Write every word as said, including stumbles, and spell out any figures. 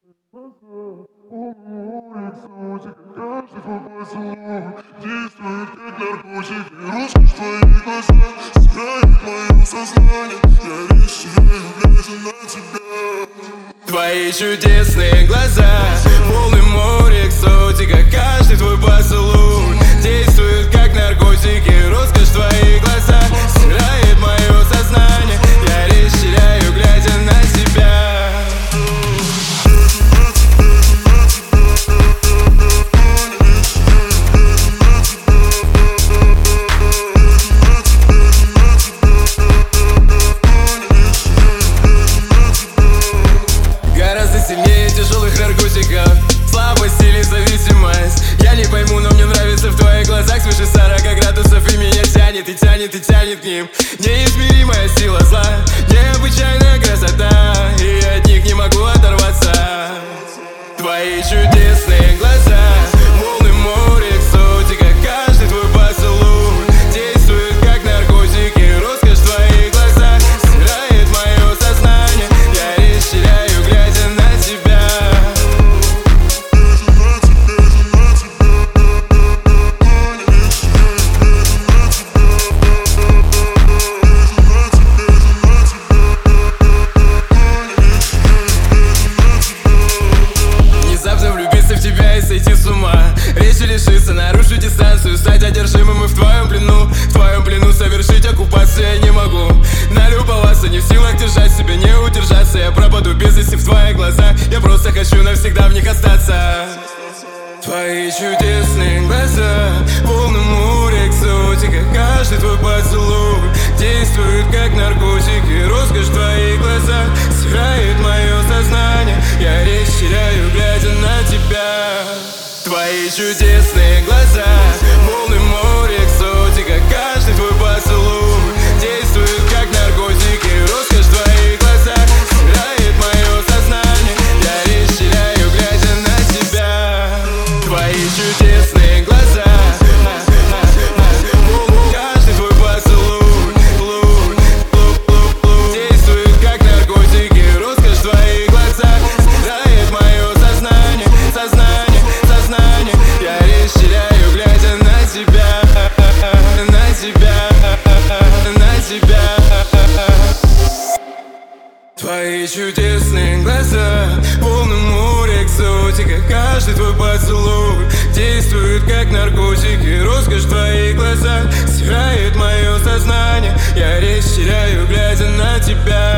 Каждый твой поцелуй действует как наркотик, и роскошь в твоих глазах стирает мое сознание. Я весь теряю, глядя на тебя. Твои чудесные глаза, волны моря, экзотика. Каждый твой поцелуй действует как наркотики. Роскошь в твоих глазах стирает мое сознание. Я весь теряю, глядя на тебя. Сильнее тяжелых наркотиков, слабость или зависимость. Я не пойму, но мне нравится в твоих глазах свыше сорока градусов, и меня тянет, и тянет, и тянет к ним. Неизмеримая сила зла, необычайная красота, и от них не могу оторваться. Твои чудесные глаза, волны моря, экзотика. Каждый твой поцелуй действует как наркотики. Роскошь в твоих глазах стирает мое сознание. Я весь теряю, глядя на тебя. Внезапно влюбиться в тебя и сойти с ума, речи лишиться, нарушить дистанцию, стать одержимым и в твоем плену. В твоем плену совершить оккупацию я не могу. Налюбоваться, не в силах держать себя, не удержаться. Я пропаду без вести в твоих глазах. Я просто хочу навсегда в них остаться. Твои чудесные глаза, волны моря, экзотика. Каждый твой поцелуй действует как наркотики. Роскошь в твоих глазах стирает мое сознание. Я речь теряю, глядя на тебя. Твои чудесные глаза, волны моря, экзотика. Каждый твой поцелуй действует как наркотики. Роскошь в твоих глазах стирает мое сознание. Я речь теряю, глядя на тебя. Твои чудесные глаза, каждый твой поцелуй действует как наркотики. Роскошь в твоих глазах стирает мое сознание. Сознание, сознание. Я речь теряю, глядя на тебя. На тебя, на тебя. Твои чудесные глаза, волны моря, экзотика. Каждый твой поцелуй действует как наркотики. Роскошь в твоих глазах стирает мое сознание. Я речь теряю, глядя на тебя.